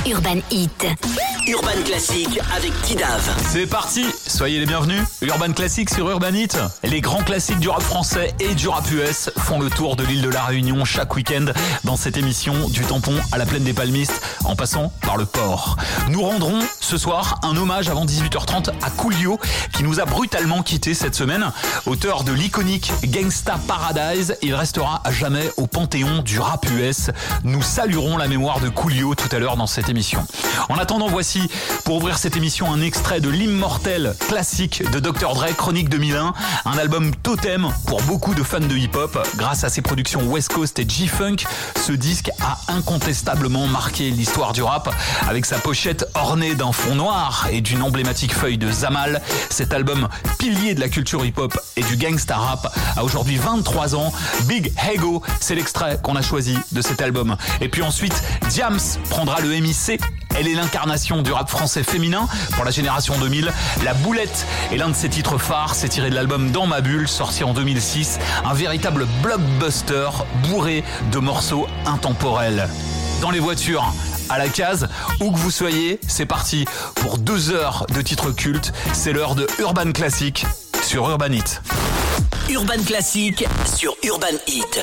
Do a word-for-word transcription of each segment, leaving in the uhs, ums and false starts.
Urban Hit. Urban Classique avec Tidav. C'est parti, soyez les bienvenus. Urban Classique sur Urban Hit. Les grands classiques du rap français et du rap U S font le tour de l'île de la Réunion chaque week-end dans cette émission du tampon à la plaine des Palmistes en passant par le port. Nous rendrons ce soir un hommage avant dix-huit heures trente à Coolio qui nous a brutalement quittés cette semaine. Auteur de l'iconique Gangsta Paradise, il restera à jamais au panthéon du rap U S. Nous saluerons la mémoire de Coolio tout à l'heure dans cette émission. En attendant, voici pour ouvrir cette émission un extrait de l'immortel classique de docteur Dre, Chronique deux mille un, un album totem pour beaucoup de fans de hip-hop. Grâce à ses productions West Coast et G-Funk, ce disque a incontestablement marqué l'histoire du rap. Avec sa pochette ornée d'un fond noir et d'une emblématique feuille de Zamal, cet album pilier de la culture hip-hop et du gangsta rap a aujourd'hui vingt-trois ans. Big Ego, c'est l'extrait qu'on a choisi de cet album. Et puis ensuite, Diams prendra le M I C. Elle est l'incarnation du rap français féminin pour la génération deux mille. La Boulette est l'un de ses titres phares. C'est tiré de l'album Dans ma bulle, sorti en deux mille six. Un véritable blockbuster bourré de morceaux intemporels. Dans les voitures, à la case, où que vous soyez, c'est parti pour deux heures de titres cultes. C'est l'heure de Urban Classique sur Urban Hit. Urban Classique sur Urban Hit.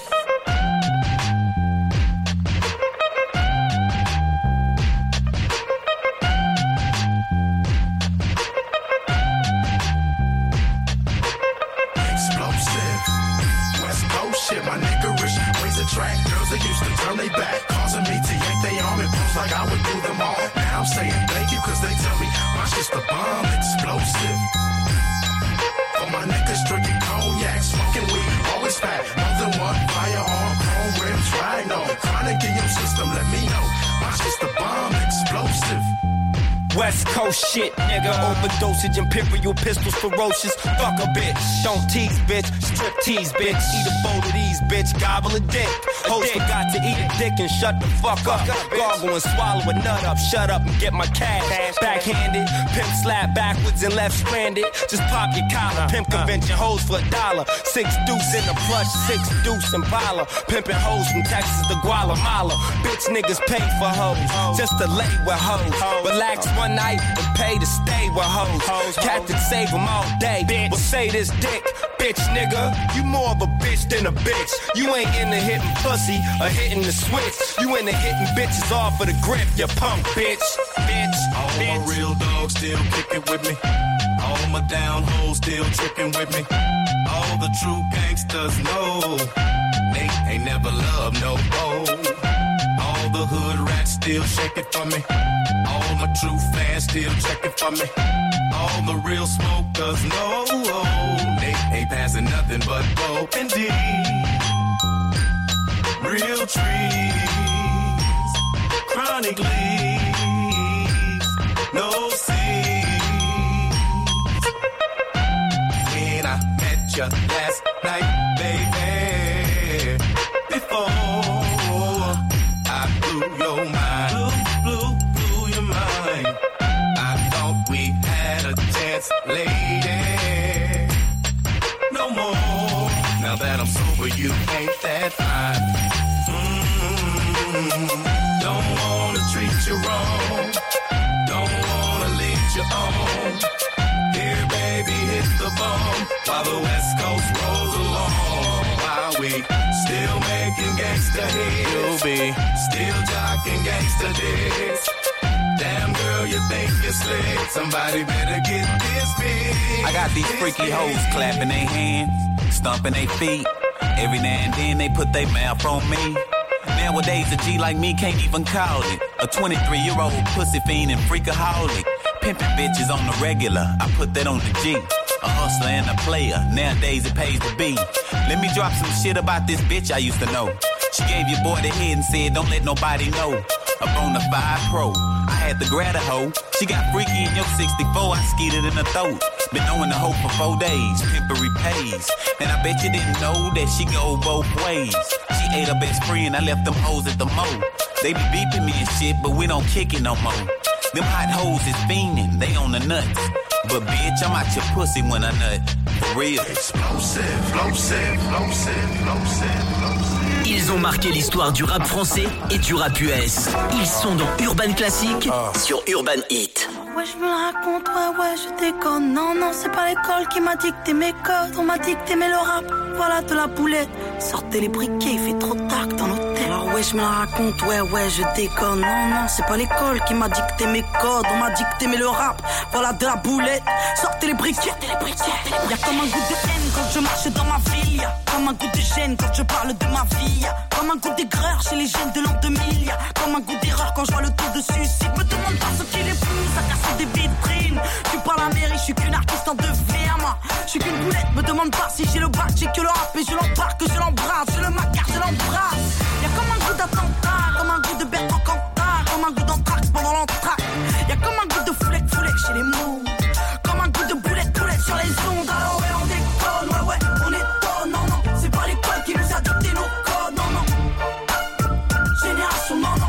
Like I would do them all. Now I'm saying thank you cause they tell me my shit's the bomb explosive. For my niggas drinking cognac, smoking weed, always fat. More than one firearm, chrome rims, right on. Chronic in your system, let me know. My shit's the bomb explosive. West Coast shit, nigga, overdosage, imperial pistols, ferocious. Fuck a bitch, don't tease, bitch, strip tease, bitch. Eat a bowl of these, bitch, gobble a dick. Hoes forgot to eat a dick and shut the fuck up. Gargle and swallow a nut up, shut up and get my cash. Backhanded, pimp slap backwards and left stranded. Just pop your collar, pimp convention hoes for a dollar. Six deuce in the plush, six deuce in Impala. Pimping hoes from Texas to Guatemala. Bitch niggas pay for hoes, just to lay with hoes. Relax one night and pay to stay with hoes. Captain save them all day. Bitch. Well, say this dick, bitch nigga. You more of a bitch than a bitch. You ain't into hitting pussy or hitting the switch. You into hitting bitches off of the grip, you punk bitch. Bitch. All bitch. my real dogs still kicking with me. All my down hoes still tricking with me. All the true gangsters know they ain't never loved no hoe. All the hood rats still shake it for me. All my true fans still check it for me. All the real smokers know they ain't passing nothing but dope and D. Real trees, chronic leaves, no seeds. When I met you last night, baby, before I blew your mind, blew, blew, blew your mind. I thought we had a chance, lady. No more. Now that I'm sober, you ain't that fine. Mm-hmm. Don't wanna treat you wrong. Don't wanna lead you on. Here, baby, hit the bomb while the West Coast rolls along. While we still making gangsta hits, you'll be still jocking gangsta dicks. Damn girl, you think you're slick? Somebody better get this big. I got these freaky hoes clapping their hands, stomping their feet. Every now and then they put their mouth on me. Nowadays a G like me can't even call it a twenty-three-year-old pussy fiend and freakaholic. Pimping bitches on the regular, I put that on the G. A hustler and a player, nowadays it pays to be. Let me drop some shit about this bitch I used to know. She gave your boy the head and said don't let nobody know. Up on the five Pro, I had to grab a hoe. She got freaky in your sixty-four, I skeeted in her throat. Been knowing the hoe for four days, pimpery pays. And I bet you didn't know that she go both ways. She ate her best friend, I left them hoes at the mo. They be beeping me and shit, but we don't kick it no more. Them hot hoes is fiending, they on the nuts. But bitch, I'm out your pussy when I nut. For real. Explosive, explosive, explosive, explosive, explosive. Ils ont marqué l'histoire du rap français et du rap U S. Ils sont dans Urban Classic sur Urban Hit. Ouais, je me la raconte, ouais, ouais, je déconne. Non, non, c'est pas l'école qui m'a dicté mes codes. On m'a dicté mais le rap, voilà de la boulette. Sortez les briquets, il fait trop tard dans l'hôtel. Alors ouais, je me la raconte, ouais, ouais, je déconne. Non, non, c'est pas l'école qui m'a dicté mes codes. On m'a dicté mais le rap, voilà de la boulette. Sortez les briquets, sortez les briquets. Y'a comme un goût de haine quand je marche dans ma ville. Y'a comme un goût de gêne quand je parle de ma vie. Y'a comme un goût d'aigreur chez les jeunes de l'an deux mille. Y'a comme un goût d'erreur quand je vois le taux de suicide. Me demande pas ce qu'il épouse, à casser des vitrines. Tu parles à mairie, je suis qu'une artiste en devenir, moi. Je suis qu'une boulette, me demande pas si j'ai le bac, j'ai que le rap et je l'embarque, je l'embrasse, je le macarre, je l'embrasse. Y'a comme un goût d'attentat, comme un goût de Bertrand Cantat, comme un goût d'entraque pendant l'entraque. Y'a comme un goût de foulec, foulec chez les mots, comme un goût de boulette, boulette sur les ondes. Alors ouais, on déconne, ouais, ouais, on étonne, non, non, c'est pas l'école qui nous a dicté nos codes, non, non. Génération, non, non.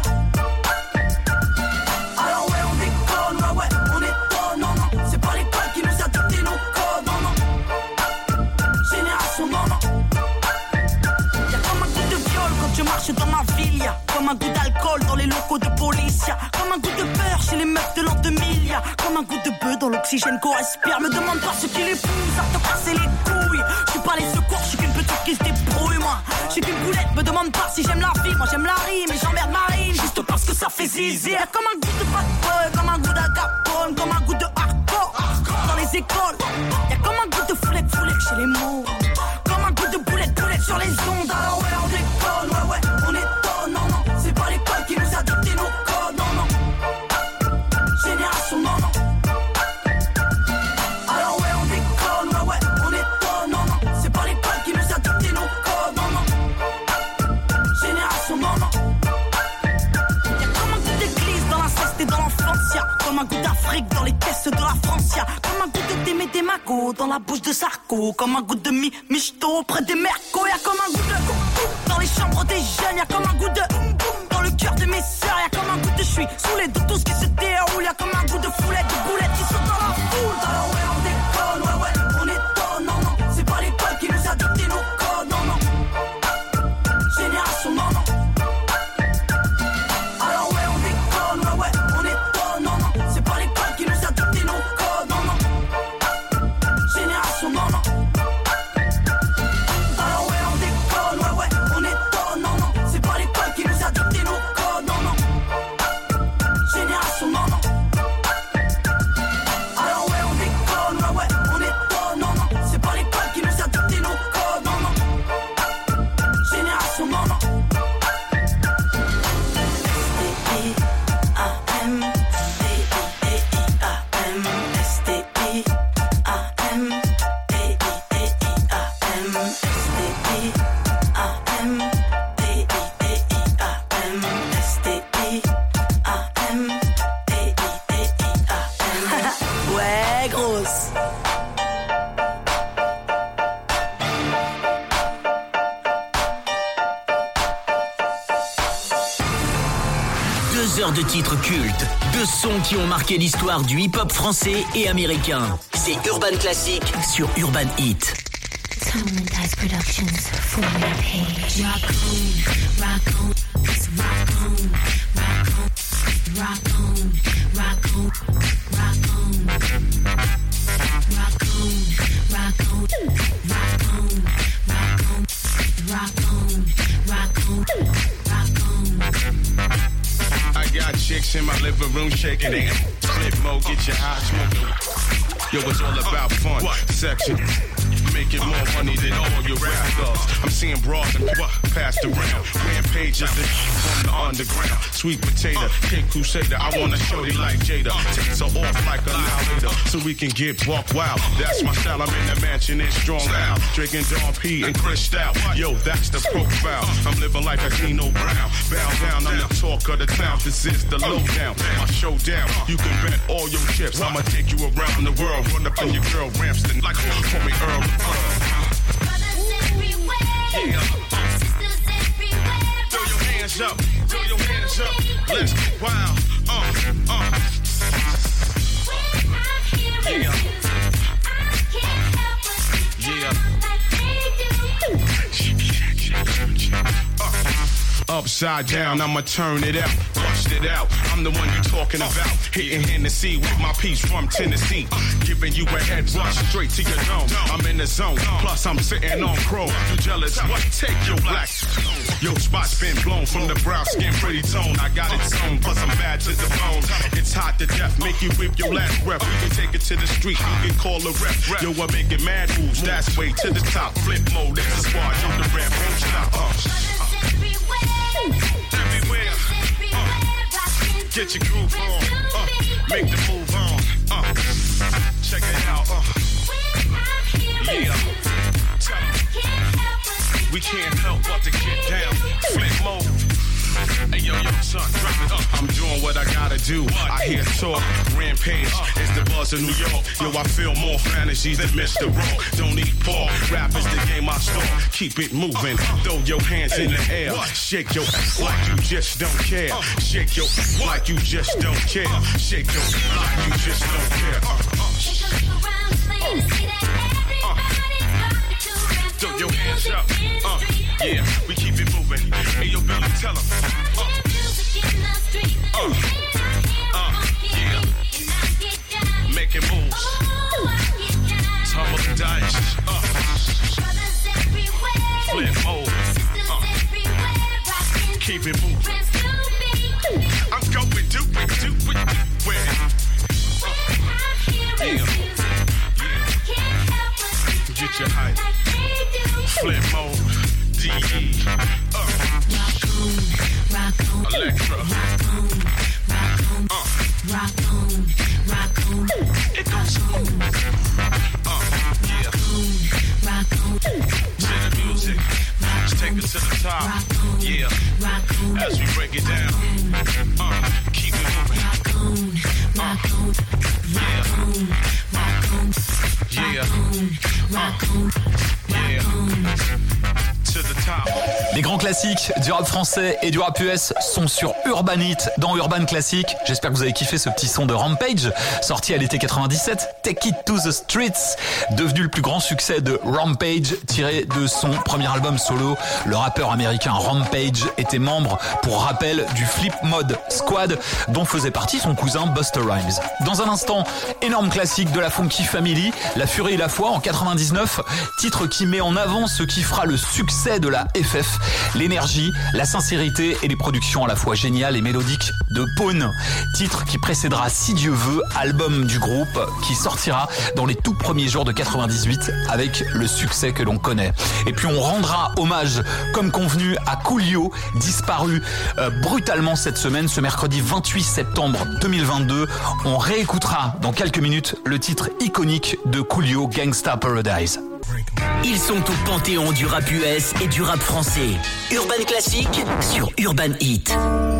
Alors ouais, on déconne, ouais, ouais, on étonne, non, non, c'est pas l'école qui nous a dicté nos codes, non, non. Génération, non, non. Y'a comme un goût de viol quand je marche dans ma ville, y'a comme un goût d'alcool dans les locaux de police, y'a comme un goût de peur chez les meufs de l'an deux mille, y'a comme un goût de bœuf dans l'oxygène qu'on respire. Me demande pas ce qui les pousse à te casser les couilles. Je suis pas les secours, je suis qu'une petite qui se débrouille, moi. Je suis qu'une boulette, me demande pas si j'aime la vie. Moi j'aime la rime et j'emmerde Marine juste parce que ça fait zizi. Y'a comme un goût de bad boy, comme un goût d'agapone, comme un goût de hardcore dans les écoles. Y'a comme un goût de foulec, foulec chez les mots, comme un goût de boulette, boulette sur les ondes. Alors ouais, on déconne, ouais, ouais, on étonne, non, non, c'est pas l'école qui nous a dicté nos codes, non, non. Génération, non, non. Alors ouais, on déconne, ouais, ouais, on étonne, non, non, c'est pas l'école qui nous a dicté nos codes, non, non. Génération, non, non. Y'a comme un goût d'église dans l'inceste et dans l'enfance, y'a comme un goût d'Afrique dans les caisses de la France, y'a comme un goût de Démé des Magots dans la bouche de Sarko, comme un goût de mi michto près des mercos, y'a comme un goût de dans les chambres des jeunes, y'a comme un goût de dans le cœur de mes sœurs, y'a comme un goût de je suis saoulé de tout ce qui se déroule, y'a comme un goût de foulette, de boulettes qui sont dans la foule. Alors ouais, on déconne, ouais, ouais, on étonne, non, non, c'est pas l'école qui nous a dicté nos codes, non, non. Génération, non, non. Alors ouais, on déconne, ouais, ouais, on étonne, non, non, c'est pas l'école qui nous a dicté nos codes, non, non. Génération, non, non. Alors ouais, on déconne, ouais, ouais, on étonne, non, non, c'est pas l'école qui nous a dicté nos codes, non, non. Génération, non, non. Alors ouais, on déconne, ouais, ouais, on étonne, non, non, c'est pas l'école qui nous a dicté nos codes, non, non. Génération, non, non. S T I A M, D I D I A M, S T I A M, D I D I A M, S T I A M, D I D I A M, S T I A M, D I D I A M. Ouais, grosse. Deux heures de titres cultes, deux sons qui ont marqué l'histoire du hip-hop français et américain. C'est Urban Classic sur Urban Hit. Tone Dice Productions, Formula Page. Rock on, rock on, it's rock on, rock on, rock on, rock on, rock on, rock on, rock on, rock on, rock on, rock on, rock on. I got chicks in my living room shaking it. Flip mode, get your high smoking. Yo, it's all about fun, section. Making more money than all your rap stars. I'm seeing broads and what passed around. Rampages from the underground. Sweet potato, King Crusader. I want a shorty like Jada. Takes her off like a now later, so we can get walk wild. That's my style. I'm in the mansion in strong out. Drinking Don P and Chris Stout. Yo, that's the profile. I'm living like a Nino Brown. Bow down, I'm the talk of the town. This is the lowdown. My showdown. You can bet all your chips. I'ma take you around the world. Run up in your girl Ramston like call me Earl. Brothers everywhere, Yeah. sisters everywhere. Throw your hands up, throw your hands up. Let's get wild. Uh, uh. When I'm hearing Yeah. music, I can't help but Yeah. like they do. Uh. upside down, I'ma turn it out, bust it out. I'm the one you talking about, hitting Hennessy with my piece from Tennessee, giving you a head rush straight to your dome. I'm in the zone, plus I'm sitting on chrome. You jealous? What? Take your black. Your spot's been blown from the brown skin, pretty tone. I got it sewn, plus I'm bad to the bone. It's hot to death, make you whip your last breath. We can take it to the street, you can call a rep. Yo, I'm making mad moves, that's way to the top. Flip mode, this is why yo, the rap won't stop. Uh. Everywhere, uh. Get your groove on, uh. Make the move on, uh. Check it out, uh. Yeah. We can't help but to get down, flip mode. Hey yo, yo, son, drop it up. I'm doing what I gotta do. I hear talk, rampage. It's the buzz of New York. Yo, I feel more fantasies than Mister Raw. Don't eat pork. Rap is the game I start. Keep it moving. Throw your hands in the air. Shake your ass like you just don't care. Shake your ass like you just don't care. Shake your ass like you just don't care. Throw your hands up. Uh, yeah, we keep it moving. Hey, yo, Billy, tell them. Uh, uh, uh, yeah. Making moves. Tumble the dice. Uh, flip mode. Uh, keep it moving. I'm going do it, do it, do it. Uh, yeah. Yeah. Get your hype. Flip mode, D E, uh, rock on, Electra, rock on, rock on, uh, rock on, rock on, it goes on, uh, yeah, rock on, to the music, let's take it to the top, yeah, as we break it down, uh, keep it moving, uh, yeah, yeah, uh, yeah. To the top. Les grands classiques du rap français et du rap U S sont sur Urban Hit dans Urban Classic. J'espère que vous avez kiffé ce petit son de Rampage, sorti à l'été quatre-vingt-dix-sept. Take It to the Streets, devenu le plus grand succès de Rampage, tiré de son premier album solo. Le rappeur américain Rampage était membre, pour rappel, du Flip Mode Squad, dont faisait partie son cousin Busta Rhymes. Dans un instant, énorme classique de la Funky Family, La Furie et la Foi en quatre-vingt-dix-neuf, titre qui met en avant ce qui fera le succès de la F F, l'énergie, la sincérité et les productions à la fois géniales et mélodiques de Pone, titre qui précédera Si Dieu veut, album du groupe qui sortira dans les tout premiers jours de quatre-vingt-dix-huit avec le succès que l'on connaît. Et puis on rendra hommage comme convenu à Coolio, disparu euh, brutalement cette semaine, ce mercredi vingt-huit septembre deux mille vingt-deux. On réécoutera dans quelques minutes le titre iconique de Coolio, Gangsta Paradise. Ils sont au panthéon du rap U S et du rap français. Urban Classic sur Urban Hit.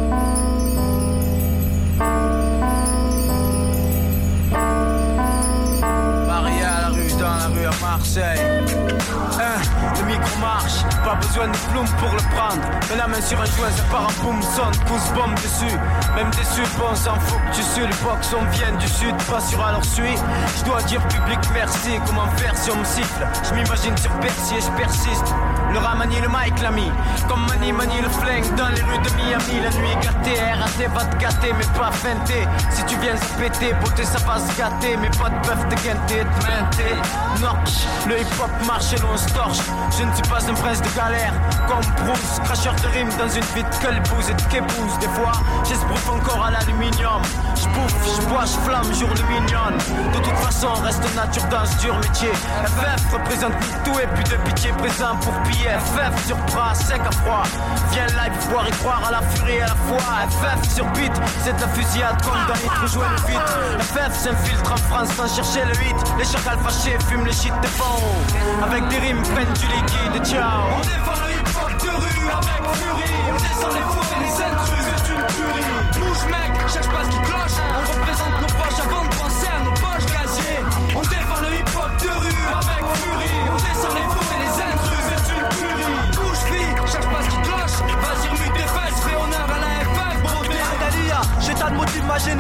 Maria à la rue, dans la rue à Marseille. Hein, le micro marche, pas besoin de plume pour le prendre. Mets la main sur un joint, ça part en boum, sonne, pouce bombe dessus. Même déçu, bon, s'en fout que tu suis. Les box, on vient du sud, pas sur alors suis. Je dois dire public merci, comment faire si on me siffle. Je m'imagine sur Bercy et je persiste. Le rat manie le mic, l'ami. Comme manie, manie le flingue dans les rues de Miami. La nuit gâtée, R A T va te gâter, mais pas feinter. Si tu viens à péter, beauté ça va se gâter. Mais pas de bœuf de guinter, de meinter. Notch, le hip-hop marche et l'on se torche. Je ne suis pas un prince de galère. Comme Bruce, cracheur de rimes dans une vie de colbouse et de kébouse. Des fois, j'esbrouffe encore à l'aluminium. J'bouffe, j'bois, j'flamme, jour luminionne. De toute façon, reste nature dans ce dur métier. F F représente tout et puis de pitié présent pour piller. F F sur bras, sec à froid. Viens live, voir et croire à la furie et à la foi. F F sur beat, c'est de la fusillade comme dans Nitro, jouer le vite. F F s'infiltre en France sans chercher le hit. Les chacals fâchés fument les shit des fonds. Avec des rimes pleines du liquide, ciao. On défend le hip-hop de rue avec furie. On descend les fous et les intrus, c'est une tuerie. Bouge mec, cherche pas ce qui cloche. On représente nos poches avant de penser à nos poches casiers. On défend le hip-hop de rue avec furie. On descend les fous et les intrus, c'est une tuerie. Bouge vite, cherche pas ce qui cloche. Vas-y remue tes fesses, fais honneur à la F F, brodé. Dalia, j'ai tant de motifs ma gêné.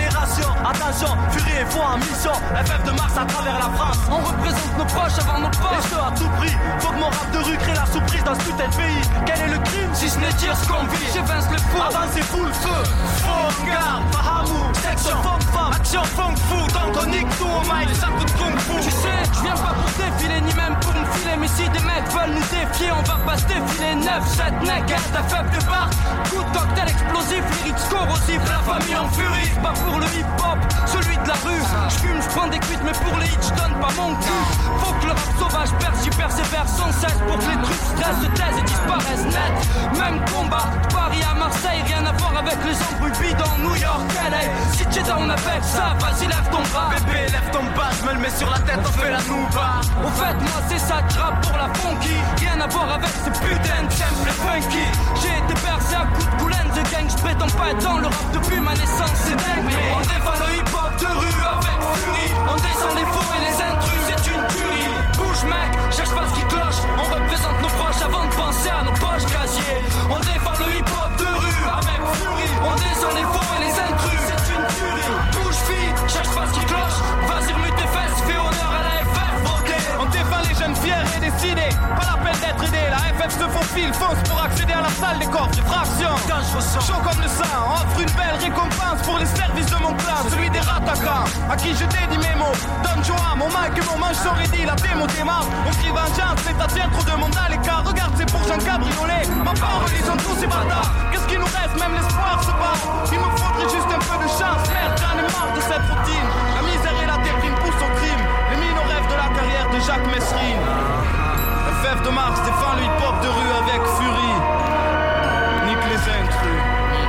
génération. Attention, Fury est faux en mission. F F de Mars à travers la France. On représente nos proches avant nos poches. Et ce à tout prix. Faut que mon rap de rue crée la surprise dans ce putain de pays. Quel est le crime si ce n'est dire ce qu'on vit? J'évince le fou. Avancez full feu. Faux garde, Fahamou. Section funk femme. Action funk fou. Donc on nique tout au mic. Ça coûte kung fu. Tu sais, je viens pas pour défiler ni même pour me filer. Mais si des mecs veulent nous défier, on va pas se défiler. neuf sept naked, la faible de barre. Coup de cocktail explosif, lyrics corrosifs. La famille en furie. Pas pour le hip hop, celui de la rue. J'fume, j'prends des cuites, mais pour les hits, j'donne pas mon cul. Faut que le rap sauvage perce, j'y persévère sans cesse. Pour que les trucs stressent, se taisent et disparaissent net. Même combat, Paris à Marseille, rien à voir avec les embrouilles bidons. New York, L A, si t'es down avec ça, vas-y lève ton bras. Bébé, lève ton bas, j'me le mets sur la tête, on fait la nouba. Au fait, moi c'est ça, j'rappe pour la funky. Rien à voir avec ces putains de samples funky. J'ai été bercé à coups de goulaine de gang, j'prétends pas être dans le rap depuis ma naissance, c'est dingue. Mais on défend le hip hop de rue avec furie. On descend les faux et les intrus, c'est une tuerie. Bouge mec, cherche pas ce qui cloche. On représente nos proches avant de penser à nos poches casiers. On défend le hip hop de rue avec furie. On descend les faux et les intrus, c'est une tuerie. Bouge fille, cherche pas ce qui cloche. Vas-y remue tes fesses, fais honneur à la F F, votez. On défend les jeunes fiers et décidés. Pas la peine d'être aidé, la F F se faufile, fonce pour accéder à la salle des coffres, des fractions. Chaud comme le sang, offre une belle récompense pour les services de mon clan, celui des rattaquants, à qui je dédie mes mots. Donne joie, mon mic et mon manche sont ready, la démo démarre. On crie vengeance, c'est à tiens trop de monde à l'écart. Regarde, c'est pour Jean Cabriolet. Ma parole, ils sont tous ces bâtards. Qu'est-ce qu'il nous reste, même l'espoir se bat. Il me faudrait juste un peu de chance, merde, j'en ai marre de cette routine. La misère et la déprime poussent au crime. Les mines au rêve de la carrière de Jacques Messrine. F F de Mars défend le hip-hop de rue avec furie. Nique les intrus.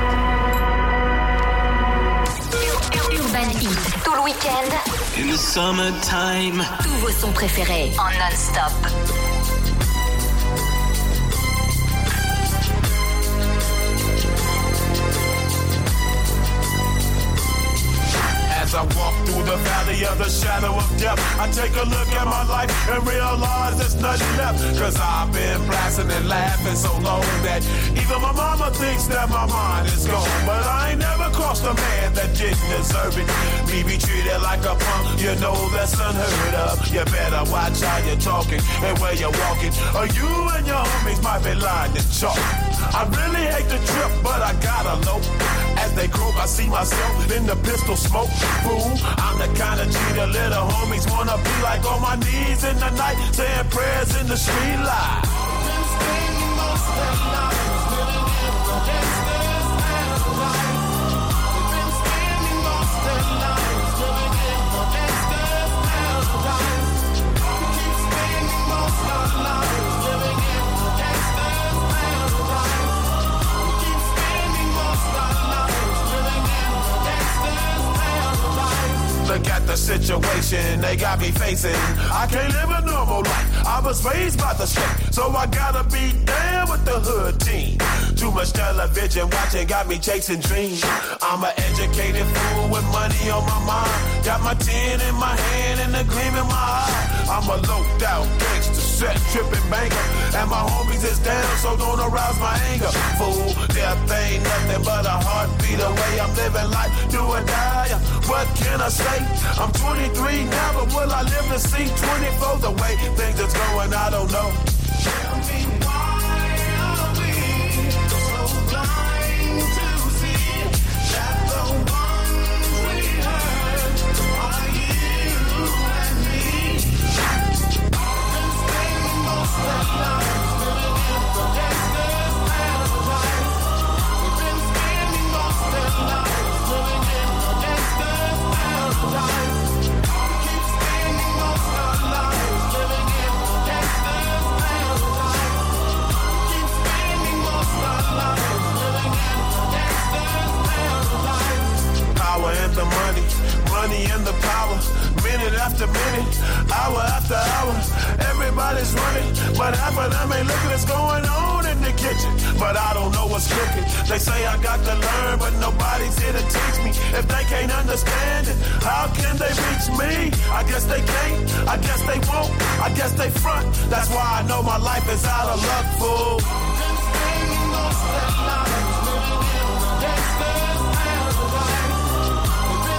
Urban Heat, tout le week-end. In the summertime. Tous vos sons préférés en non-stop. As I walk through the valley of the shadow of death, I take a look at my life and realize there's nothing left. Cause I've been blasting and laughing so long that even my mama thinks that my mind is gone. But I ain't never crossed a man that didn't deserve it. Me be treated like a punk, you know that's unheard of. You better watch how you're talking and where you're walking, or you and your homies might be lying to chalk. I really hate the trip, but I gotta low. As they croak, I see myself in the pistol smoke. Fool, I'm the kind of G the little homies wanna be like, on my knees in the night, saying prayers in the street light. Been spending most of their lives living in the gangster's paradise. They've been spending most of their lives living in the gangster's paradise. We keep spending most of our lives living in the gangster's paradise. We keep spending most of our lives living in the gangster's paradise. Look at the situation they got me facing. I can't live a normal life. I was raised by the state, so I gotta be down with the hood team. Too much television watching got me chasing dreams. I'm an educated fool with money on my mind. Got my tin in my hand and a gleam in my eye. I'm a loped out gangster, set tripping banker, and my homies is down, so don't arouse my anger. Fool, death ain't nothing but a heartbeat away. I'm living life, do or die. What can I say? I'm twenty-three now, but will I live to see twenty-four? The way things is going, I don't know. Tell me why are we so blind to see that the ones we hurt are you and me? Been spending most of our lives living in the gangster's paradise. We've been spending most of our lives living in the gangster's paradise. We keep spending most of our lives living in the gangster's paradise. We keep spending most of our lives living in the gangster's paradise. Power and the money, money and the power. Minute after minute, hour after hour, everybody's running, but half of them ain't looking what's going on in the kitchen. But I don't know what's cooking. They say I got to learn, but nobody's here to teach me. If they can't understand it, how can they reach me? I guess they can't, I guess they won't, I guess they front. That's why I know my life is out of luck, fool. Been spending most of their lives living in the gangster's paradise. We've been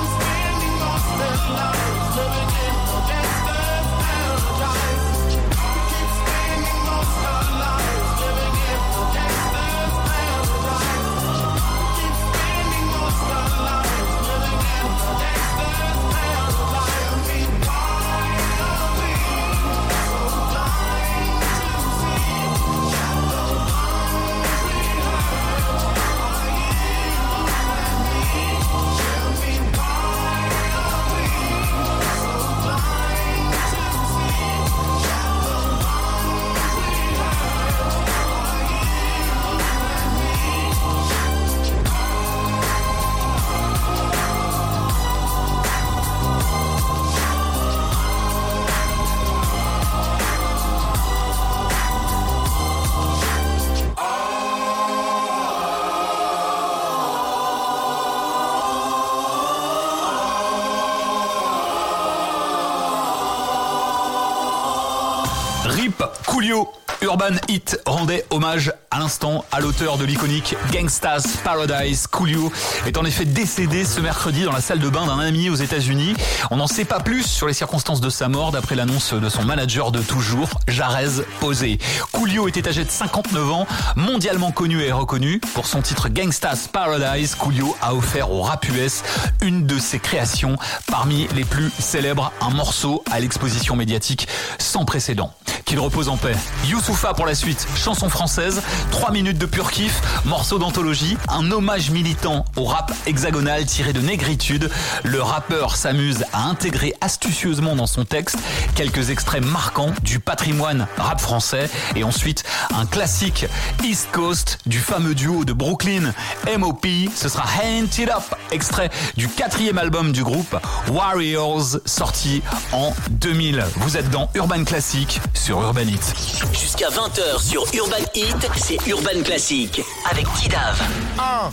R I P Coolio. Urban Hit rendait hommage à l'instant à l'auteur de l'iconique Gangsta's Paradise. Coolio est en effet décédé ce mercredi dans la salle de bain d'un ami aux États-Unis. On n'en sait pas plus sur les circonstances de sa mort d'après l'annonce de son manager de toujours, Jarez Posey. Coolio était âgé de cinquante-neuf ans, mondialement connu et reconnu. Pour son titre Gangsta's Paradise, Coolio a offert au rap U S une de ses créations parmi les plus célèbres, un morceau à l'exposition médiatique sans précédent. Qu'il repose en paix. Youssoupha pour la suite, chanson française, trois minutes de pur kiff, morceau d'anthologie, un hommage militant au rap hexagonal tiré de Négritude. Le rappeur s'amuse à intégrer astucieusement dans son texte quelques extraits marquants du patrimoine rap français et ensuite un classique East Coast du fameux duo de Brooklyn, M O P. Ce sera Hand It Up, extrait du quatrième album du groupe Warriors, sorti en deux mille. Vous êtes dans Urban Classic sur Urban Hit. Jusqu'à vingt heures sur Urban Hit, c'est Urban Classic avec Tidav. un.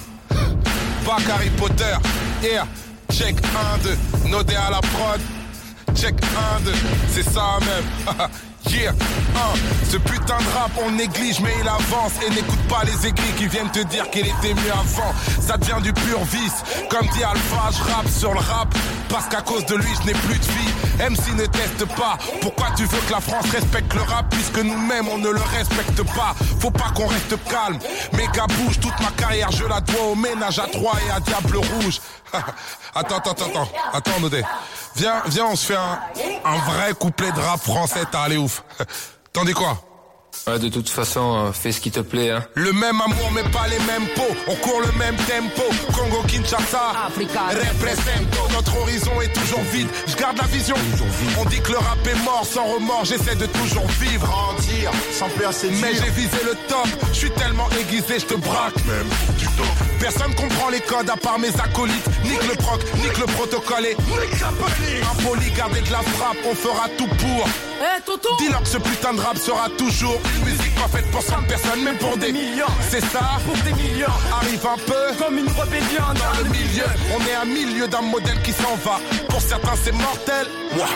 Bac Harry Potter. Yeah. Check un, deux. Nodé à la prod. Check un, deux. C'est ça même. Yeah, hein. Ce putain de rap on néglige mais il avance. Et n'écoute pas les aigris qui viennent te dire qu'il était mieux avant. Ça devient du pur vice. Comme dit Alpha, je rappe sur le rap parce qu'à cause de lui je n'ai plus de vie. M C ne teste pas. Pourquoi tu veux que la France respecte le rap puisque nous-mêmes on ne le respecte pas? Faut pas qu'on reste calme. Méga bouge, toute ma carrière je la dois au ménage à trois et à Diable Rouge. Attends, attends, attends, attends, Nodé. Viens, viens, on se fait un, un vrai couplet de rap français, t'as allé ouf. T'en dis quoi? Ouais, de toute façon, euh, fais ce qui te plaît, hein. Le même amour mais pas les mêmes pots. On court le même tempo. Congo, Kinshasa, Africa, represento. Notre horizon est toujours vide. Je garde la vision. On dit que le rap est mort sans remords. J'essaie de toujours vivre. Grandir, sans peur c'est Mais j'ai visé le top. Je suis tellement aiguisé, je te braque. Même du top. Personne comprend les codes à part mes acolytes. Nique le proc, nique le protocole et nique la police. Impoli, garder de la frappe. On fera tout pour. Eh, hey, Toto! Dis-leur que ce putain de rap sera toujours une musique pas faite pour cent personnes, même pour des millions. C'est ça, pour des millions. Arrive un peu comme une rébellion dans le milieu. On est à milieu d'un modèle qui s'en va. Pour certains c'est mortel.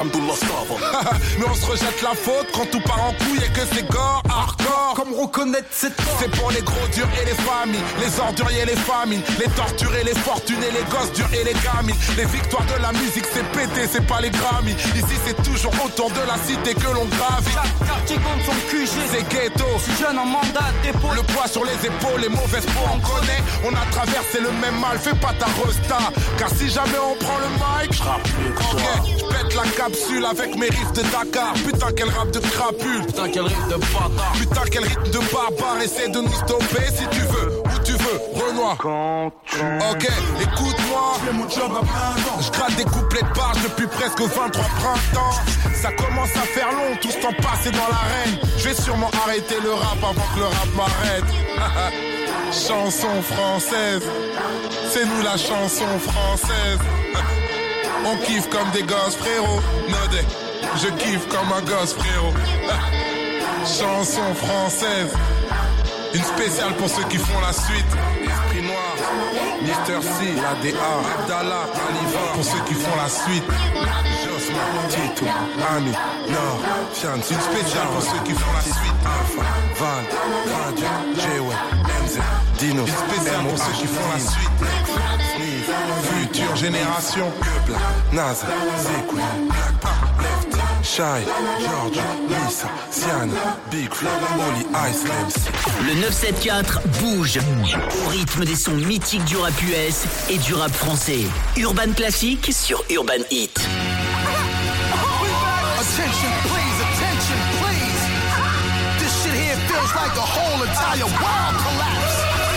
Mais on se rejette la faute quand tout part en couille et que c'est gore, hardcore. Comme reconnaître cette porte. C'est pour les gros durs et les familles, les orduriers et les famines, les torturés, les fortunés, les gosses durs et les gamines. Les victoires de la musique c'est pété, c'est pas les Grammy. Ici c'est toujours autour de la cité que l'on gravit. Quartier compte son Q G. C'est ghetto. Si jeune en mandat dépôt. Le poids sur les épaules, les mauvaises peaux on connaît. On a traversé le même mal, fais pas ta resta. Car si jamais on prend le mic, je rappe mieux que toi. Je pète la capsule avec mes riffs de Dakar. Putain quel rap de crapule. Putain quel rythme de bâtard. Putain quel rythme de barbare. Essaie de nous stopper si tu veux. Où tu veux, Renoir. Quand tu... Ok, écoute-moi. Je fais mon job à plein temps. Je gratte des couplets de barge depuis presque vingt-trois printemps. Ça commence à faire long, tout ce temps passé dans l'arène. Je vais sûrement arrêter le rap avant que le rap m'arrête. Chanson française, c'est nous la chanson française. On kiffe comme des gosses frérot. Nodé, je kiffe comme un gosse frérot. Chanson française, une spéciale pour ceux qui font la suite. Esprit Noir, Mister C, la D A, Abdallah, Aliva, pour ceux qui font la suite. Josma, Tito, Ami, Nord, Fian, une spéciale pour ceux qui font la suite. Alpha, Van, Radio, J-Way, M Z, Dino, une spéciale pour ceux qui font la suite. Future génération, Naz, Zekwe, Left, Shy, George, Lisa, Sian, Big Flo, Molly, Ice Labs. Le neuf sept quatre bouge au rythme des sons mythiques du rap U S et du rap français. Urban Classic sur Urban Hit. Attention please, attention please. This shit here feels like the whole entire world collapsed.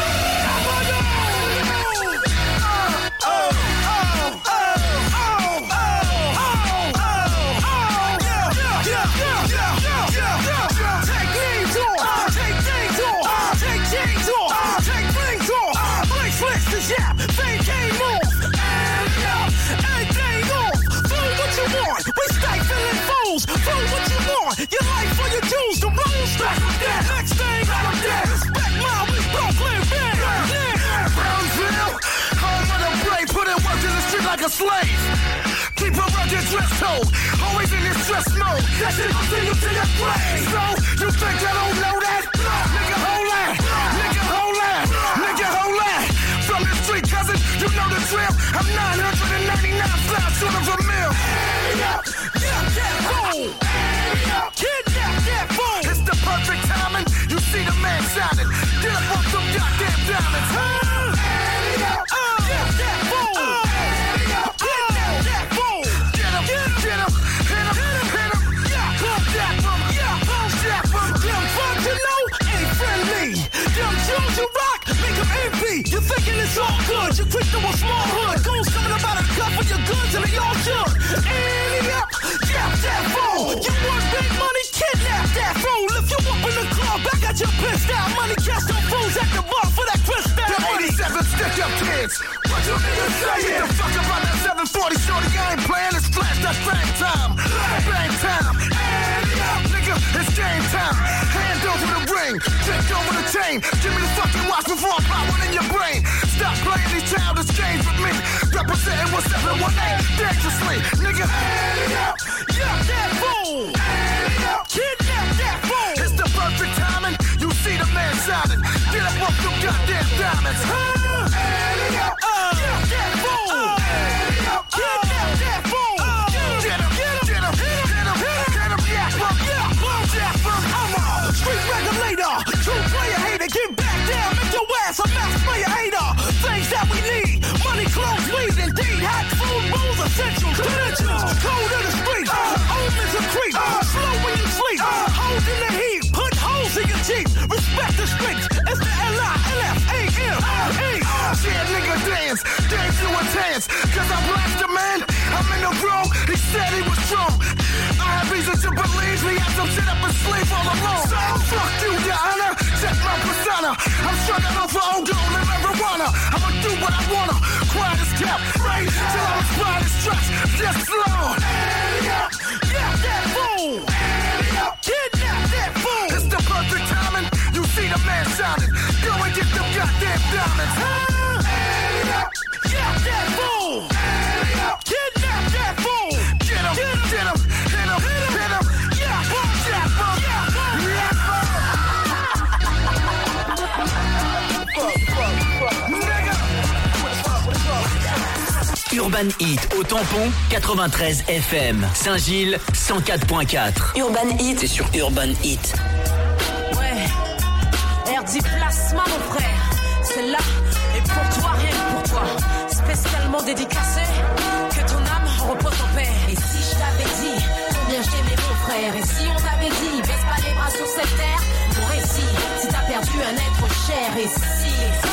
Yeah, they came off, and yeah, everything off. Fool what you want, we stifling fools. Fool what you want, your life for your dues. The rules start from there. Next thing I'm dead. Respect my we Brooklyn, man. Yeah, Brownsville, home of the brave. Put in work in the street like a slave. keep a rugged dress code. Always in this stress mode. That shit gon' send you to your grave. So, you think I don't know that? Nigga, hold that. Nigga, hold that. Nigga, hold that. From the street, cousin, you know the drill. I'm nine hundred ninety-nine flies short of a mill. Yeah, yeah, yeah, boom. Kidnap that fool. It's the perfect timing. You see the man shining. Get up off them goddamn diamonds. Huh? Uh, get that fool. Kidnap that fool. Get him, get him, hit him, hit him. Yeah, pump that from, yeah, pump that from. Them fuck you know ain't friendly. Them Jews you rock make them envy. You thinking it's all good. You quick to a small hood. Goons coming about a cup of your goods and they all should. And up, yeah, that fool. You want big money? Kidnap that fool. If you up in the club, I got your pissed out. Money cash them fools at the bar for that crystal. Them eighty-seven stick up kids. What you niggas saying? The fuck about that seven forty shorty? I ain't playing. It's flash. That's bang time. Bang time. And up, nigga, it's game time. Hand over the ring. Take over the chain. Give me the fucking watch before I pop one in your brain. Stop playing these childish games with me. Representing what seven one eight dangerously. Nigga, hand up. Yeah, that fool. Kidnap that fool. It's the perfect timing. You see the man shining. Get up off them goddamn diamonds. Huh? Uh, yeah, that fool. Kidnap that fool. Get him, get him, get him, get him, get him, yeah, bump, yeah, bump, yeah, bump. I'm a street regulator. True player hater. Get back down. Make your ass a mass player hater. Things that we need. Money, clothes, weed, indeed. Hot food, booze, essentials, credentials. Code of the street. Omens of creep. Slow when you sleep. Holes in the heat. Put holes in your Jeep. Respect the streets. It's the L I L F A M E. Yeah, nigga, dance. Dance to a dance. Cause I blast the man. I'm in the room. He said he was strong. I have reason to believe he had some shit up his sleeve all along. So, fuck you, your honor. Check my persona. I'm struggling off for old gold and marijuana. I'ma do what I wanna. Quiet as kept. Right till I'm quiet as stretch. Just slow. Yeah, that fool. Kidnap that fool. It's the perfect timing. You see the man shining. Go and get them goddamn diamonds. Huh? Yeah, that fool. Kidnap that fool. Get him, get him, get him, hit him, hit him. Yeah, bump, yeah, bump, yeah, bump, yeah, bump. Urban Hit au tampon quatre-vingt-treize F M. Saint-Gilles cent quatre point quatre. Urban Hit. C'est sur Urban Hit. Ouais. R D Plasma mon frère. C'est là et pour toi, rien que pour toi. Spécialement dédicacé. Que ton âme repose en paix. Et si je t'avais dit combien j'aimais mon frère. Et si on t'avait dit baisse pas les bras sur cette terre. Mon récit, si t'as perdu un être cher. Et si,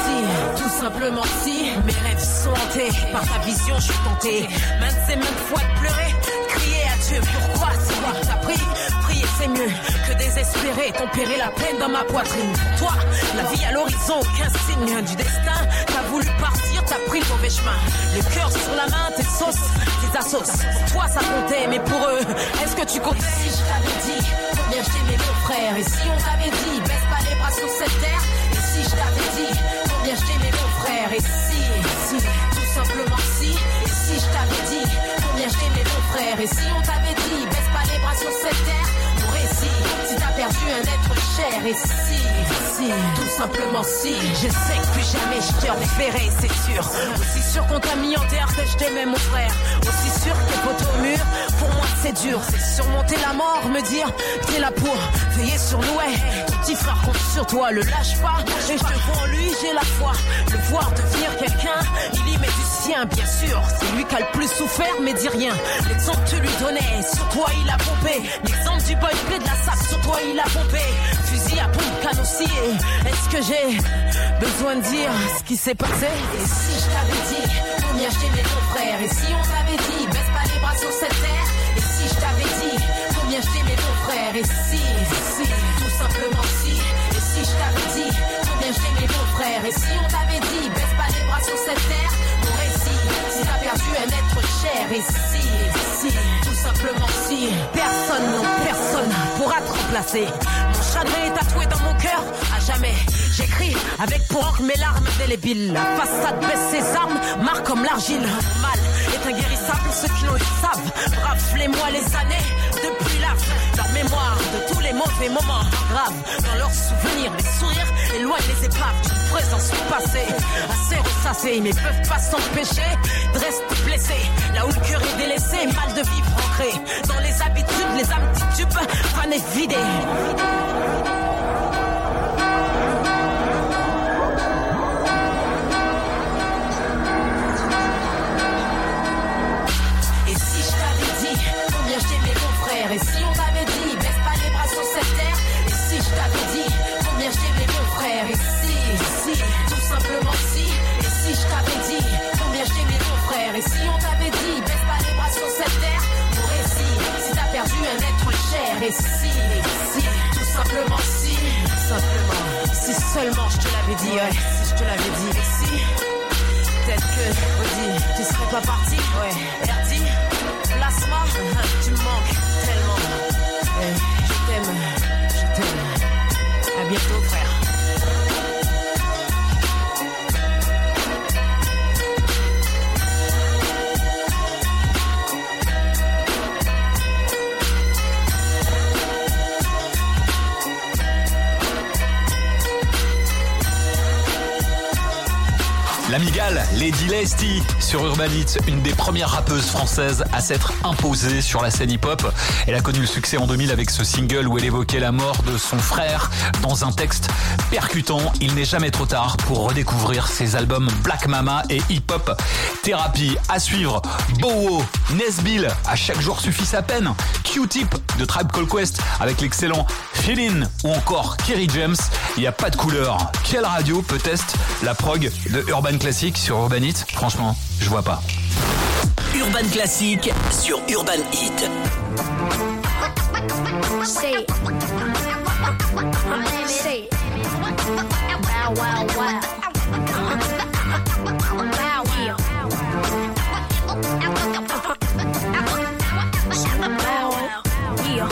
si, tout simplement si mes rêves sont hantés par ta vision, je suis tenté maintes et maintes fois de pleurer, crier à Dieu. Pourquoi c'est moi qui t'as pris? Prier c'est mieux que désespérer, tempérer la peine dans ma poitrine. Pour toi, la vie à l'horizon, aucun signe du destin. T'as voulu partir, t'as pris le mauvais chemin. Le cœur sur la main, tes sauces, tes assos. Pour toi ça comptait, mais pour eux, est-ce que tu comptais? Si je t'avais dit combien j'aimais mon frère. Et si on t'avait dit baisse pas les bras sur cette terre. Et si je t'avais dit combien j'aimais mon frère. Et si, si, tout simplement si. Et si je t'avais dit combien j'aimais mon frère. Et si on t'avait dit baisse pas les bras sur cette terre. Mon récit, si t'as perdu un être cher. Et si, si, tout simplement si. Je sais que plus jamais je te reverrai, c'est sûr. Aussi sûr qu'on t'a mis en terre que je t'aimais mon frère. Aussi sûr que poteau au mur, pour moi c'est dur. C'est surmonter la mort, me dire que t'es là pour veiller sur nous. Ouais, ton petit frère compte sur toi, le lâche pas. Et je te vois en lui, j'ai la foi. Le voir devenir quelqu'un, il y met du sien, bien sûr. C'est lui qui a le plus souffert, mais dis rien. L'exemple que tu lui donnais, sur toi il a pompé. L'exemple du boy play de la sac, sur toi il a pompé. Fusil à pompe, canocier. Est-ce que j'ai besoin de dire ce qui s'est passé? Et si je t'avais dit combien j'aimais ton frère. Et si on t'avait dit baisse pas les bras sur cette terre. Et si je t'avais dit combien j'aimais ton frère. Et si, si, tout simplement si. Et si je t'avais dit combien j'aimais ton frère. Et si on t'avait dit baisse pas les bras sur cette terre. Mon récit, si t'as perdu un être cher. Et si, si, tout simplement si. Personne, non, personne pourra te remplacer. Mon chagrin est tatoué dans mon cœur à jamais. J'écris avec pour encre mes larmes indélébiles. La façade baisse ses armes, marque comme l'argile. Mon mal est est inguérissable, ceux qui l'ont eu savent. Rappelez-moi les années depuis la fin. Leur mémoire de tous les mauvais moments graves. Dans leurs souvenirs, les sourires éloignent les épaves d'une présence passée. Assez ressassés, mais peuvent pas s'empêcher de rester blessés. Là où le cœur est délaissé, mal de vivre ancré. Dans les habitudes, les âmes titubes, fan et vidées. Et si on t'avait dit, baisse pas les bras sur cette terre. Et si je t'avais dit, combien je t'aimais mon frère. Et si, si, tout simplement si. Et si je t'avais dit, combien je t'aimais mon frère. Et si on t'avait dit, baisse pas les bras sur cette terre. Pour récit, si t'as perdu un être cher. Et si, si, tout simplement si. Simplement, si seulement je te l'avais dit, ouais. Si je te l'avais dit, et si, peut-être que, redis, tu serais pas parti, ouais. Erdi, plasma, tu me manques tellement. Et je t'aime, je t'aime. À bientôt, frère. L'amigale, Lady Lesty sur Urban Hits, une des premières rappeuses françaises à s'être imposée sur la scène hip-hop. Elle a connu le succès en deux mille avec ce single où elle évoquait la mort de son frère dans un texte percutant. Il n'est jamais trop tard pour redécouvrir ses albums Black Mama et Hip Hop Thérapie. À suivre, Bowo, Nesbill, à chaque jour suffit sa peine, Q-Tip de Tribe Called Quest avec l'excellent Feelin' ou encore Kerry James. Il n'y a pas de couleur. Quelle radio peut tester la prog de Urban Classique sur Urban Hit? Franchement, je vois pas. Urban Classique sur Urban Hit. Say it. Say it. Wow, wow, wow. Wow, yeah. Wow, yeah.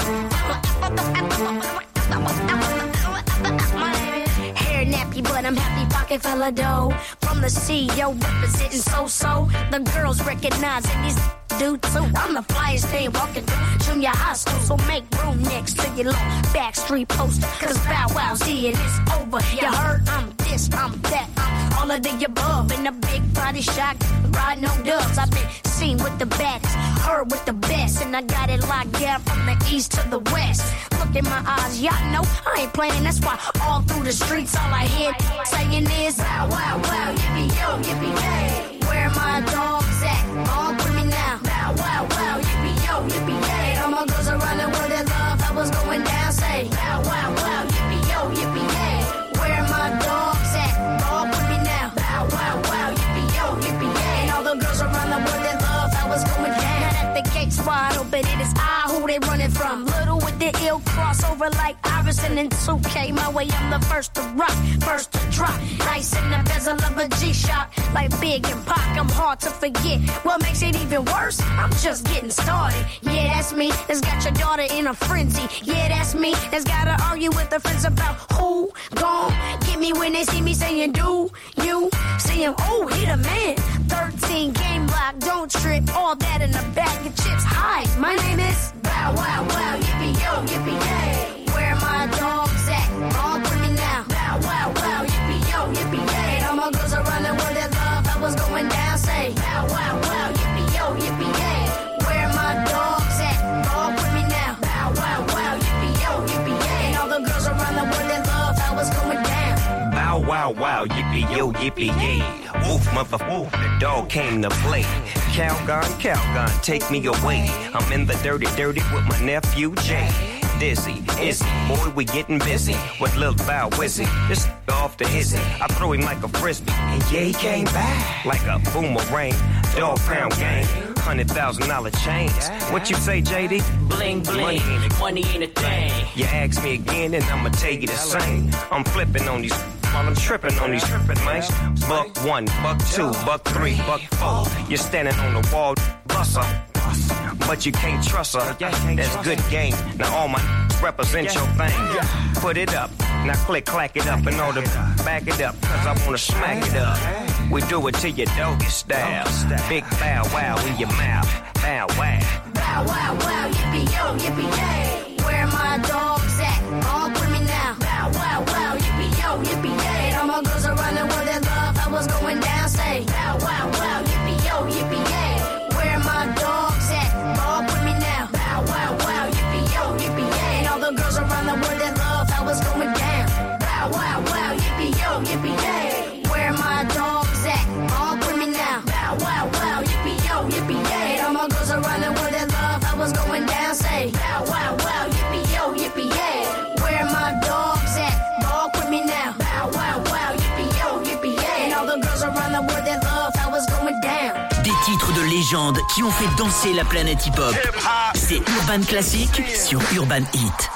Hair nappy, but I'm happy pocket full of dough. From the C E O representing so-so. The girls recognizing these do too. I'm the flyest thing walking through junior high school, so make room next to your little backstreet poster. Cause Bow Wow's here and it's over. You heard I'm this, I'm that, I'm all of the above. In a big body shot, riding on dubs. I've been seen with the baddest, heard with the best, and I got it locked down from the east to the west. Look in my eyes, y'all know I ain't playing. That's why all through the streets all I hear saying is Bow Wow Wow, yippee yo, yippee yay. Where my dogs at? All with me now. Bow Wow Wow, yippee yo, yippee yay. All my girls around the world that love how was going down. Say Bow Wow Wow, yippee yo, yippee yay. Where my dogs at? All with me now. Bow Wow Wow, yippee yo, yippee yay. And all the girls around the world that love how was going down. Now that the gate's wide open, it is I who they running from. Little with the ill crossover like Iverson and two K. My way, I'm the first to rock, first to drop. Nice in the bezel of a G-Shock, like Big and Pac. I'm hard to forget. What makes it even worse? I'm just getting started. Yeah, that's me. That's got your daughter in a frenzy. Yeah, that's me. That's gotta argue with her friends about who gon' get me when they see me saying, do you see him? Oh, he the man. thirteen game lock, don't trip. All that in a bag of chips. Hi, my name is Bow Wow Wow, yippee yo, yippee yay. Where my dogs at? All with me now. Bow Wow Wow, yippee yo, yippee yay. All my girls around the world that love how was going down. Say Bow Wow Wow, yippee yo, yippee yay. Where my dogs at? All with me now. Bow Wow Wow, yippee yo, yippee yay. And all the girls around the world that love how was going down. Bow wow wow, yippee yo, yippee yay. Woof, mother woof, the dog came to play. Calgon, Calgon, take me away. I'm in the dirty, dirty with my nephew Jay. Dizzy, Izzy, boy, we getting busy with Lil Bow Wizzy. This off the hizzy, I throw him like a frisbee, and yeah, he came back like a boomerang. Dog pound game, hundred thousand dollar chains. What you say, J D? Bling bling, money ain't a, money ain't a thing. You ask me again, and I'ma tell you the same. I'm flipping on these while I'm tripping on these tripping mice. Buck one, buck two, buck three, buck four. You're standing on the wall, buster. But you can't trust her. That's good game. Now all my represent your thing. Put it up, Now click, clack it up and all the back it up, cause I wanna smack it up. We do it to your doggy style. Big bow wow in your mouth. Bow wow. Bow wow wow, yippee yo, yippee yay. Where my dogs at? All with me now. Bow wow wow, yippee yo, yippee yay. All my girls around the world that love how what's going down. Say bow wow wow, yippee yo, yippee yay. Where my dogs at? All with me now. Bow wow wow, yippee yo, yippee yay. All the girls around the world that love how what's going down. Bow wow wow, yippee yo, yippee yay. Where my dogs at? All with me now. Bow wow wow, yippee yo, yippee yay. All my girls around the world that love how what's going down. Say bow wow wow, yippee yo, yippee yay. Where my dogs at? Walk with me now. Bow wow wow, yippee yo, yippee yay. All the girls around the world that love how what's going down. Des titres de légende qui ont fait danser la planète hip-hop. C'est Urban Classic sur Urban Hit.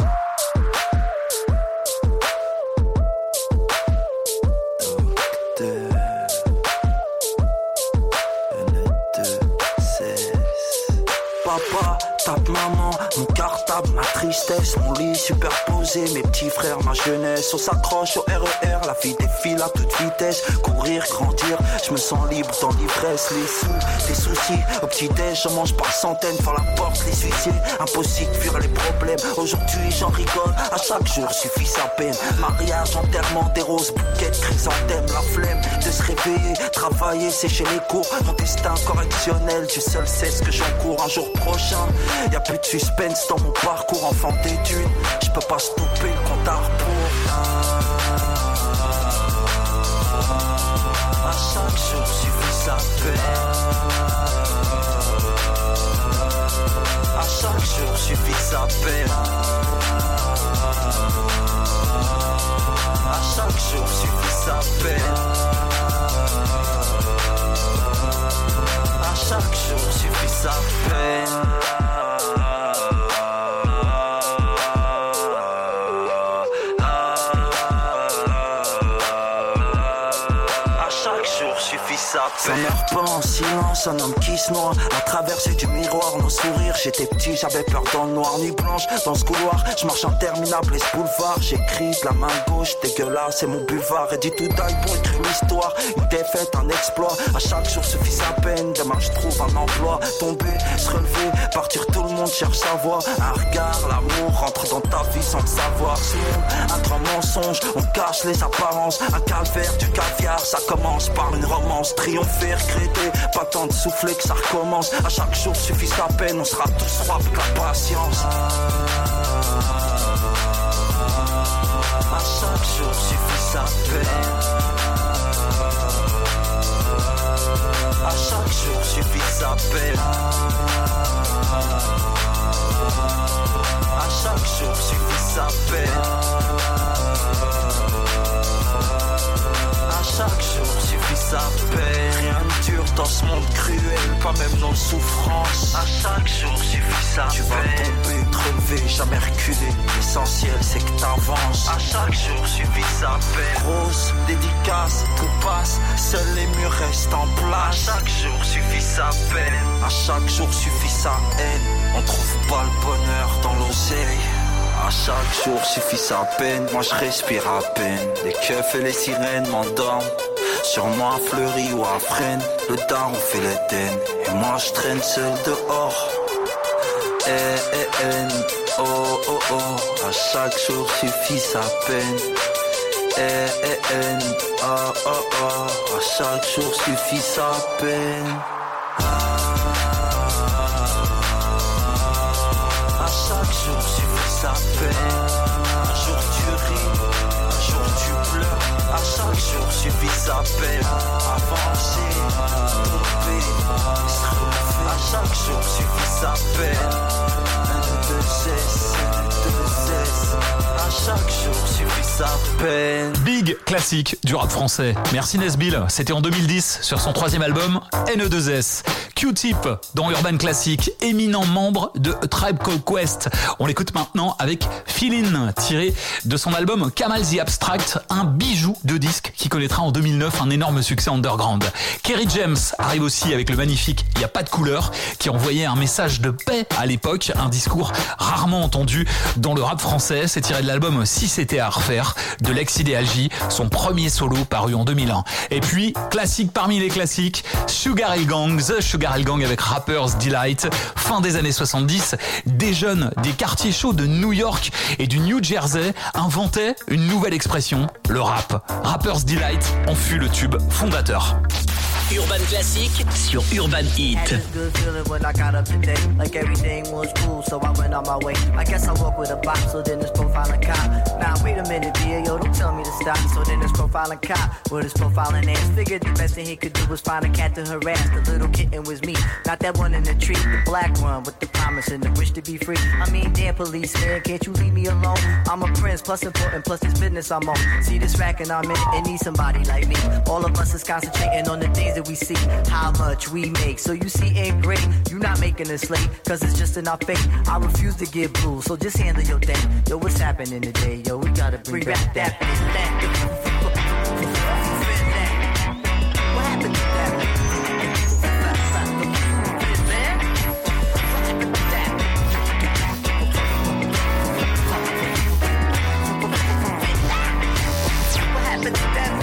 Papa, tape maman, mon cartable, ma tristesse, mon lit superposé, mes petits frères, ma jeunesse. On s'accroche au R E R, la vie défile à toute vitesse. Courir, grandir, je me sens libre dans l'ivresse. Les sous, les soucis, au petit-déj, j'en mange par centaines. Par la porte, les huissiers, impossible de fuir les problèmes. Aujourd'hui, j'en rigole, à chaque jour suffit sa peine. Mariage, enterrement, des roses, bouquets de chrysanthèmes. La flemme de se réveiller, travailler, sécher les cours. Mon destin correctionnel, Dieu seul sait ce que j'encours. Un jour prochain, y'a plus de suspense dans mon parcours. Enfant d'études, je peux pas stopper le compte à rebours. À chaque jour suffit sa peine. À chaque jour suffit sa peine. À chaque jour suffit sa peine. À chaque jour suffit sa peine. Ça meurt pas en silence, un homme qui se noie. La traversée du miroir, nos sourires. J'étais petit, j'avais peur dans le noir. Nuit blanche, dans ce couloir, je marche interminable et ce boulevard. J'écris de la main gauche, dégueulasse, c'est mon buvard. Ready to die pour écrire l'histoire. Une défaite, un exploit. À chaque jour suffit sa peine. Demain je trouve un emploi. Tomber, se relever, partir, tout le monde cherche sa voie. Un regard, l'amour rentre dans ta vie sans le savoir. Ce monde, un grand mensonge, on cache les apparences. Un calvaire, du caviar, ça commence par une romance. Triompher, regretter, pas tant de souffler que ça recommence. À chaque jour suffit sa peine, on sera tous rois avec la patience. À chaque jour suffit sa peine. À chaque jour suffit sa peine. À chaque jour suffit sa peine. À chaque jour suffit sa peine. Rien ne dure dans ce monde cruel, pas même nos souffrances. À chaque jour suffit sa peine. Tu vas tomber, te relever, jamais reculer. L'essentiel c'est que t'avances. À chaque jour suffit sa peine. Rose, dédicace, tout passe, seuls les murs restent en place. À chaque jour suffit sa peine. À chaque jour suffit sa haine. On trouve pas le bonheur dans l'oseille. À chaque jour suffit sa peine, moi je respire à peine. Les keufs et les sirènes m'endorment. Sur moi Fleury ou à Fresnes, le daron fait l'Éden. Et moi je traîne seul dehors. Eh eh eh, oh oh oh. À chaque jour suffit sa peine. Eh eh eh, oh oh oh. À chaque jour suffit sa peine. À chaque jour suffit sa peine. Un jour tu ris, un jour tu pleures. À chaque jour suffit sa peine. Avancer, tomber, se relever. À chaque jour suffit sa peine. Un, deux, cesse, deux, cesse. À chaque jour suffit sa peine. Big classique du rap français. Merci Nesbill. C'était en deux mille dix sur son troisième album N E deux S. Q-Tip dans Urban Classic, éminent membre de A Tribe Called Quest. On l'écoute maintenant avec Feelin', tiré de son album Kamal the Abstract, un bijou de disque qui connaîtra en deux mille neuf un énorme succès underground. Kerry James arrive aussi avec le magnifique Y a pas de couleur, qui envoyait un message de paix à l'époque, un discours rarement entendu dans le rap français. C'est tiré de l'album Si c'était à refaire de l'ex-Idéal J, son premier solo paru en deux mille un. Et puis, classique parmi les classiques, Sugar Hill Gang, The Sugar Hill Gang avec Rapper's Delight, fin des années soixante-dix, des jeunes des quartiers chauds de New York et du New Jersey inventaient une nouvelle expression, le rap. Rapper's Delight en fut le tube fondateur. Urban Classic sur Urban Heat. Good feeling when I got up today, like everything was cool, so I went on my way. I guess I walk with a bop, so then this profiling cop. Now wait a minute, dear, yo, don't tell me to stop. So then this profiling cop, with his profiling ass, figured the best thing he could do was find a cat to harass. The little kitten was me, not that one in the tree, the black one with the promise and the wish to be free. I mean, damn policeman, can't you leave me alone? I'm a prince, plus important, plus this business I'm on. See this rack and I'm in it, and need somebody like me. All of us is concentrating on the things that we see, how much we make. So you see ain't great, you not making us late, cause it's just in our fate. I refuse to get blue, so just handle your thing. Yo, what's happening today? Yo, we gotta bring, bring back, back that bitch, that. What happened to that? What happened to that?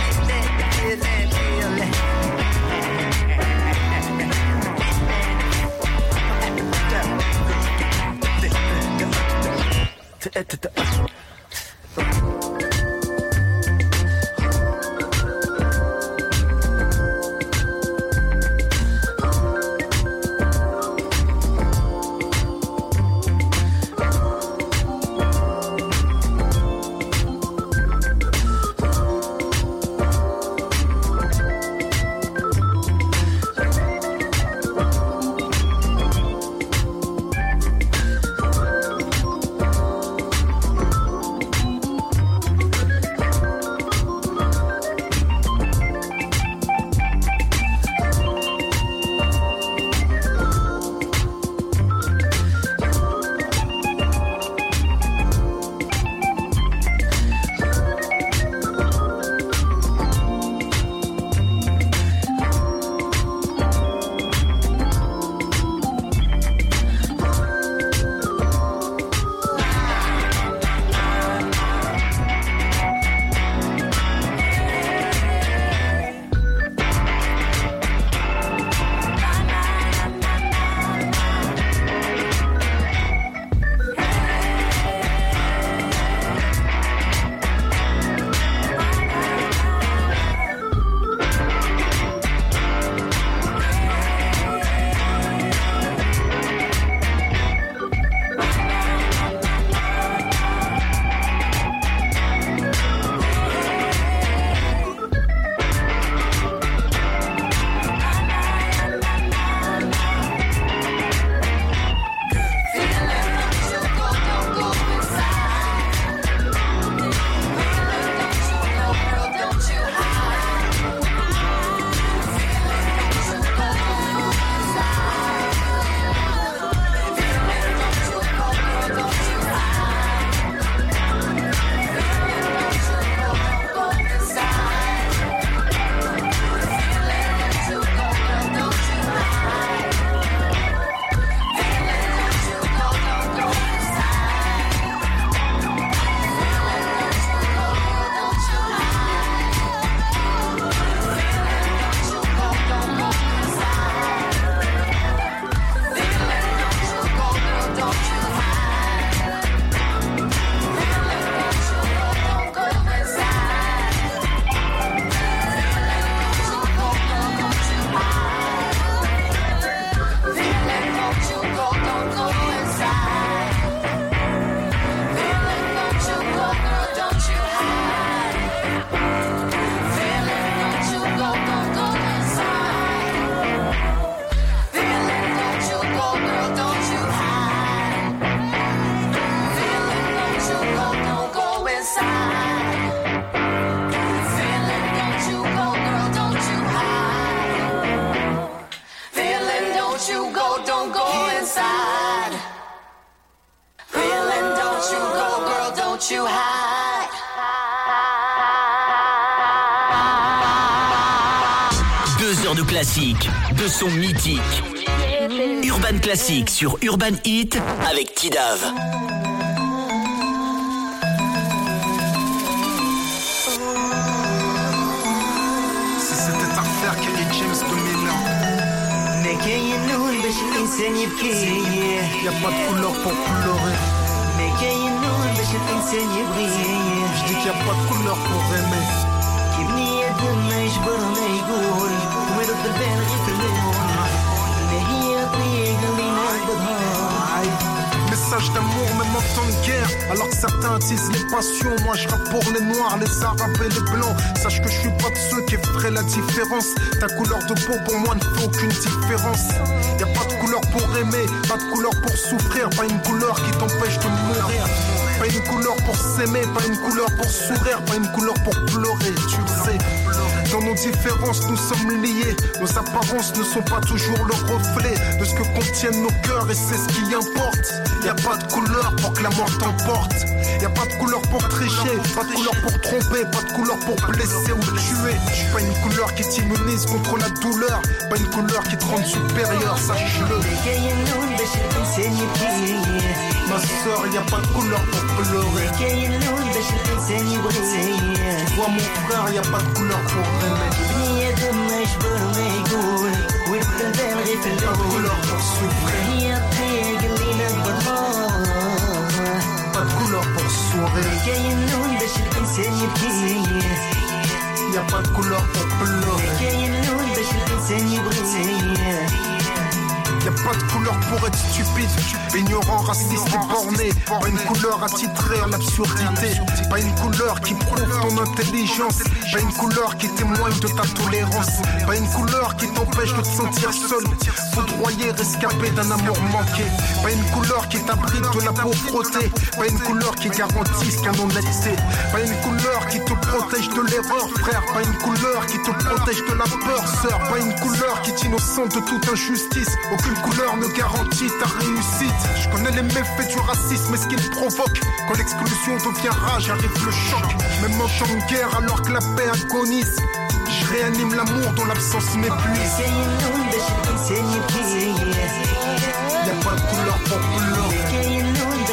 go inside. Real and don't you go, girl, don't you hide. Deux heures de classique, de sons mythiques. Urban Classique sur Urban Hit avec Tidav. Si c'était à refaire, Kerry James deux mille un. Y'a pas de couleur pour pleurer. Je dis qu'il y a pas de couleur pour aimer. Message d'amour, même en temps de guerre. Alors que certains attisent les passions, moi je rappe pour les noirs, les arabes et les blancs. Sache que je suis pas de ceux qui feraient la différence. Ta couleur de peau pour moi ne fait aucune différence. Y'a pas de couleur pour aimer, pas de couleur pour souffrir, pas une couleur qui t'empêche de mourir. Pas une couleur pour s'aimer, pas une couleur pour sourire, pas une couleur pour pleurer, tu le sais. Dans nos différences, nous sommes liés. Nos apparences ne sont pas toujours le reflet de ce que contiennent nos cœurs, et c'est ce qui importe. Y'a pas de couleur pour que la mort t'emporte. Y'a pas de couleur pour tricher, pas de couleur pour tromper, pas de couleur pour blesser ou tuer. Pas une couleur qui t'immunise contre la douleur, pas une couleur qui te rend supérieur, sache-le. Ma soeur, y'a pas de couleur pour pleurer. Tu vois mon frère, y'a pas de couleur pour aimer. Pas de couleur pour souffrir. Pas de couleur pour sourire. Y'a pas de couleur pour pleurer. Y'a pas de couleur pour être stupide, ignorant, raciste et borné. Pas une couleur attitrée à l'absurdité. Pas une couleur qui prouve ton intelligence. Pas une couleur qui témoigne de ta tolérance. Pas une couleur qui t'empêche de te sentir seul, foudroyé, rescapé d'un amour manqué. Pas une couleur qui t'abrite de la pauvreté. Pas une couleur qui garantisse qu'un honnêteté. Pas une couleur qui te protège de l'erreur, frère. Pas une couleur qui te protège de la peur, sœur. Pas une couleur qui t'innocente de toute injustice. Aucune couleur ne garantit ta réussite. Je connais les méfaits du racisme et ce qu'il provoque. Quand l'exclusion devient rage, arrive le choc. Même en temps de guerre, alors que la paix agonise, je réanime l'amour dont l'absence m'épuise. Y'a pas de couleur pour pleurer.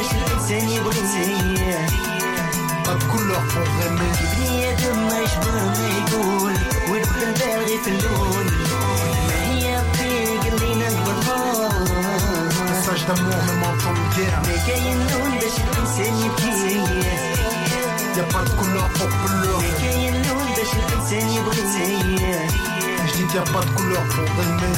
Pas de couleur pour aimer. Message d'amour, même en temps de guerre. Y'a pas de couleur pour pleurer. Je dis qu'il y a pas de couleur pour aimer.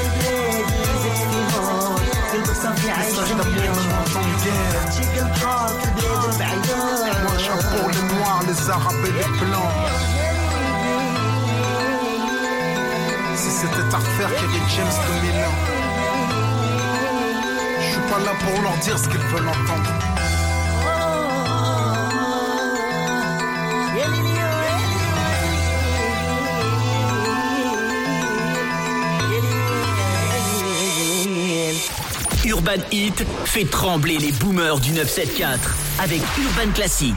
Message d'amour, même en temps de guerre. Moi je rappe pour les noirs, les arabes et les blancs. Si c'était à refaire, Kerry James deux mille un. Je suis pas là pour leur dire ce qu'ils veulent entendre. Urban Hit fait trembler les boomers du neuf sept quatre avec Urban Classique.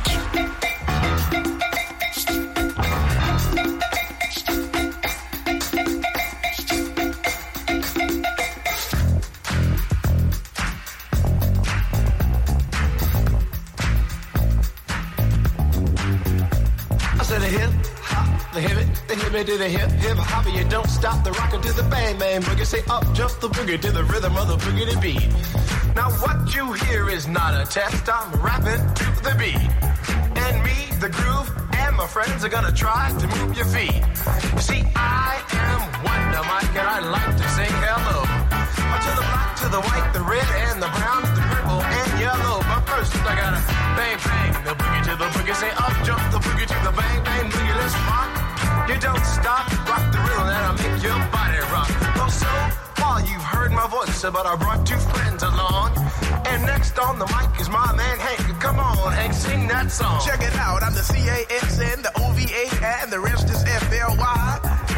To the hip hip hopper, you don't stop the rockin' to the bang bang boogie. Say up, jump the boogie to the rhythm of the boogie to beat. Now what you hear is not a test. I'm rapping to the beat, and me, the groove, and my friends are gonna try to move your feet. You see, I am Wonder Mike, and I like to sing hello to the black, to the white, the red, and the brown, the purple, and yellow. But first, I gotta bang bang the boogie to the boogie. Say up, jump the boogie to the bang bang boogie. Let's rock. You don't stop, rock the rhythm that'll make your body rock. Well, so far you've heard my voice, but I brought two friends along. And next on the mic is my man Hank. Come on, Hank, sing that song. Check it out, I'm the C A S N, the O V A, and the rest is F L Y. You see, I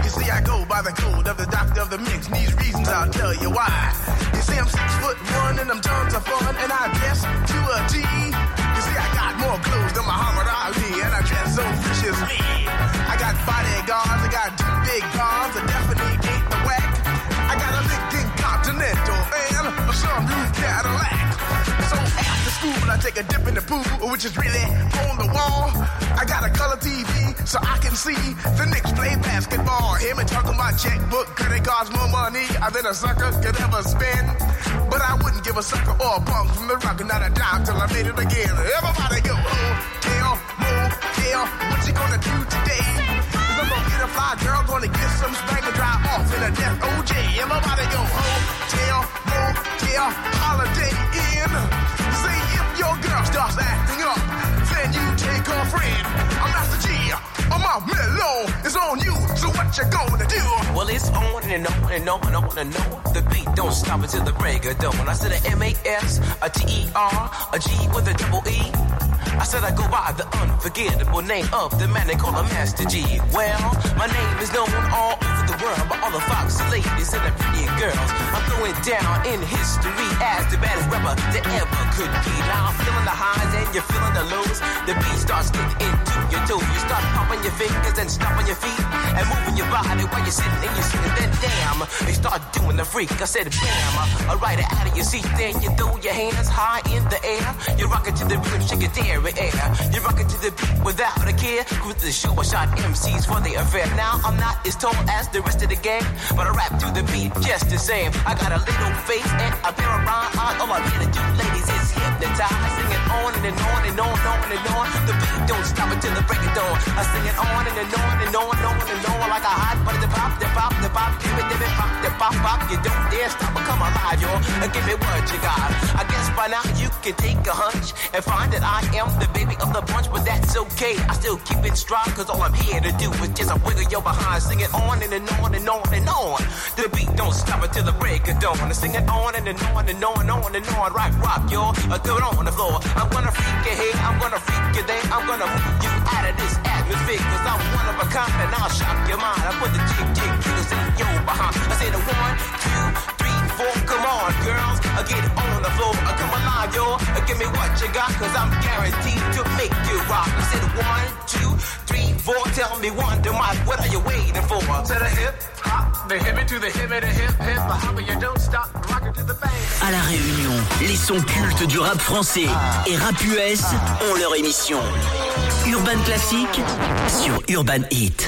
go by the code of the doctor of the mix. And these reasons I'll tell you why. You see, I'm six foot one and I'm tons of fun, and I dress to a T. You see, I got more clothes than Muhammad Ali, and I dress so viciously. I got bodyguards, I got two big cars, I definitely ain't the whack. I got a Lincoln Continental and a sunroof Cadillac. So after school, I take a dip in the pool, which is really on the wall. I got a color T V so I can see the Knicks play basketball. Him and talking about checkbook, credit cards, more money than a sucker could ever spend. But I wouldn't give a sucker or a punk from the rock, not a dime till I made it again. Everybody go, hotel, motel, what you gonna do today? Cause I'm gonna get a fly girl, gonna get some spank and drive off in a death O J. Everybody go, hotel, motel, holiday in. See if your girl starts acting up, then you take her friend. I'm Master G, I'm out mellow, it's on you, so what you gonna do? Well, it's on and on and on and on and on. The beat don't stop until the break of dawn. I said a M A S, a T E R, a G with a double E. I said I go by the unforgettable name of the man they call a Master G. Well, my name is known all over the world by all the foxy ladies and the pretty girls. I'm going down in history as the baddest rapper that ever could be. Now I'm feeling the highs and you're feeling the lows. The beat starts getting into your toes. You start popping your fingers and stomping your feet and moving your body while you're sitting and you're sitting. Then damn, you start doing the freak. I said bam, I ride it out of your seat. Then you throw your hands high in the air. You rock it to the rhythm, shake it there. Air. You rock it to the beat without a care. With the show, I shot M Cs for the affair. Now I'm not as tall as the rest of the gang, but I rap to the beat just the same. I got a little face and a pair of rhyme eyes. All I'm here to do, ladies, is hypnotize. I sing it on and, and on and on and on and on. The beat don't stop until the break of dawn. I sing it on and, and on and on and on and on like a hot butter. The pop, the pop, the pop, give it, give it, pop, the pop, pop. You don't dare stop or come alive, y'all. Give me what you got. I guess by now you can take a hunch and find that I am the baby of the bunch, but that's okay. I still keep it strong, cause all I'm here to do is just a wiggle your behind. Sing it on and, and on and on and on. The beat don't stop until the break of dawn. I sing it on and, and on and on and on and on. Rock, rock, y'all. I do it on the floor. I'm gonna freak you here, I'm gonna freak you there. I'm gonna move you out of this atmosphere, cause I'm one of a kind and I'll shock your mind. I put the jig, jig, jiggles in your behind. I say the one, two, three, four. Come on, girls. I get it on the floor. I come alive, y'all. Give me what you got, cause I'm guaranteed to make you rock. I said one, two, three, four. Tell me one, two, Mike, what are you waiting for? To the hip, hop, the hip to the hip, the hip, hip, the hop, you don't stop, rock it to the bang. À La Réunion, les sons cultes du rap français et rap U S ont leur émission. Urban Classique sur Urban Hit.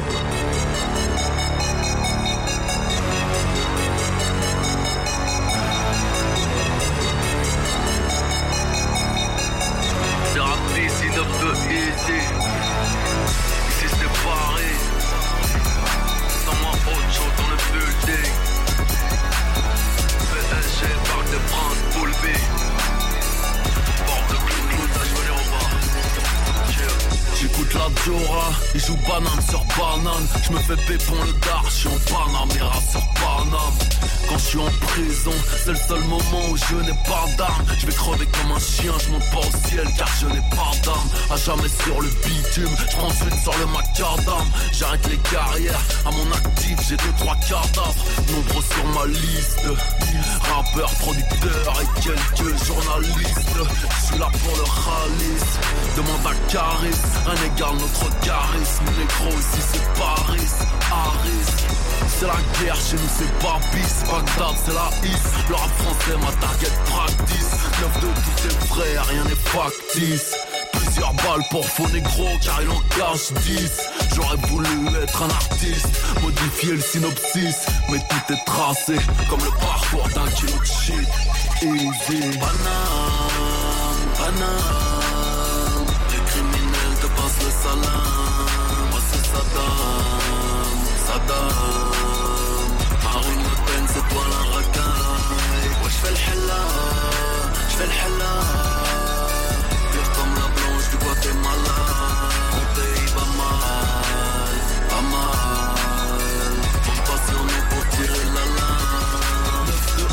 Il joue banane sur banane. Je me fais pépon le dar, je suis en Panamera sur Paname. Quand je suis en prison, c'est le seul moment où je n'ai pas d'armes. Je vais crever comme un chien, je monte pas au ciel car je n'ai pas d'armes. À jamais sur le bitume, je prends suite sur le macadam. J'arrête les carrières, à mon actif j'ai deux trois cadavres. Nombreux sur ma liste, rappeurs, producteurs et quelques journalistes. Je suis là pour le ralice, demande à Caris. Un égale notre charisme, négro ici c'est Paris, Harris. C'est la guerre, chez nous c'est Babis. Bagdad c'est la hisse, le rap français ma target practice. Neuf de tout est vrai, rien n'est factice. Plusieurs balles pour faux négro car il en cache dix. J'aurais voulu être un artiste, modifier le synopsis, mais tout est tracé comme le parcours d'un kilo de shit. Easy. Banane, banane, les criminels te passent le salam. Moi c'est Saddam, Saddam. Marine Le Pen c'est toi la racaille. Ouais j'fais l'hella, j'fais l'hella. Pire comme la blanche du Guatemala. Mon pays va mal, pas mal. On passionné pour tirer la lame. Neuf de empire.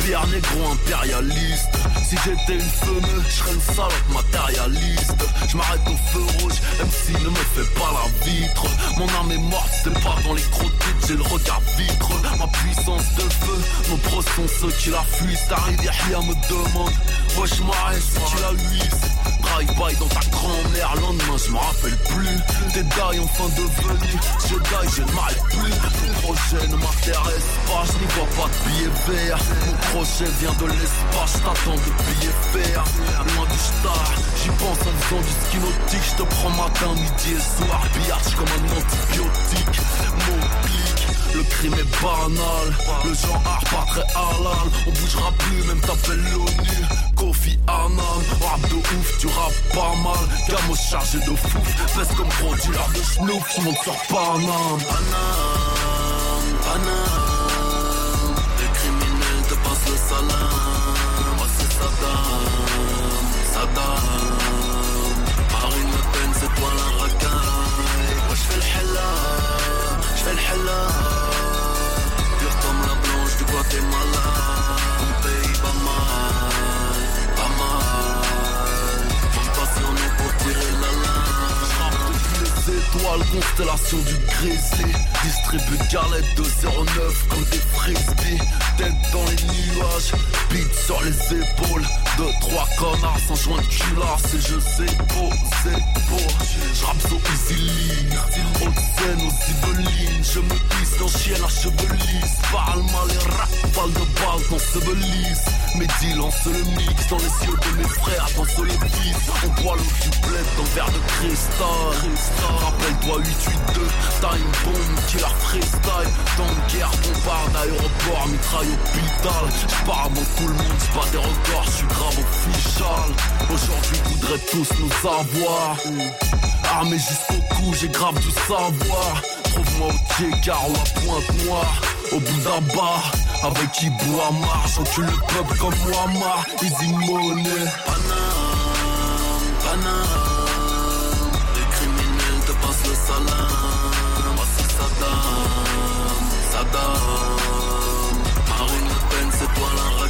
Pierre négro impérialiste. Si j'étais une fumeux, je serais une salope matérialiste. Je m'arrête au feu rouge, M C ne me fait pas la vitre. Mon âme est morte, c'est pas dans les gros titres, j'ai le regard vitre. Ma puissance de feu, nos pros sont ceux qui la fuient. T'arrives, Yahya me demande, wesh m'arrête si tu la huisses. Drive-by dans ta grand-mère, lendemain je me rappelle plus. Tes dailles en fin de venue, je die, je ne m'arrête plus. Mon projet ne m'intéresse pas, je n'y vois pas de billets verts. Mon projet vient de l'espace, je t'attends de billets verts. Loin du star, j'y pense en faisant du ski nautique. Je te prends matin, midi et soir, pillage comme un antibiotique. Mon clic, le crime est banal, le genre art pas très halal. On bougera plus, même t'appelles l'ONU. Kofi Annan, rap de ouf, tu rappes pas mal. Gamo chargé de fou, pèse comme gros dealer de snoop, tu montes sur Paname. Paname, Paname, les criminels te passent le salam. Moi c'est Saddam, Saddam. Marine Le Pen, c'est toi la racaille. Moi j'fais le hella, j'fais le hella. Pure comme la blanche du Guatemala. On paye pas mal, pas mal. On passionné pour tirer la lame. J'rappe depuis les étoiles, constellation du Grizzly. Distribue galettes de zéro neuf comme des frisbees. Tête dans les nuages, beat sur les épaules. Deux, trois connards sans joint de culasse. Et je sais beau, c'est beau. J'rappe so easily, haute scène aux Yvelines. Je me glisse dans chienne à cheveux lisses. Parle mal et rap, balle de balle dans ce belisse. Mes deals lancent le mix dans les yeux de mes frères, dans le vice. On boit l'eau du bled dans verre de cristal. Rappelle-toi huit huit deux, time bomb, killer freestyle. Dans de guerre, bombarde, aéroport, mitraille, hôpital. J'pars avant tout le monde, j'bats des records, j'suis grave official. Aujourd'hui, voudraient tous nous avoir. Armé jusqu'au cou, j'ai grave du savoir. Trouve-moi au Tiécar ou à Pointe-Noire. Au bout d'un bar, avec Ibou Amar. J'encule le peuple comme Muammar. Easy money. Paname, Paname. Les criminels te passent le salam. Moi c'est Saddam, Saddam. Marine Le Pen, c'est toi la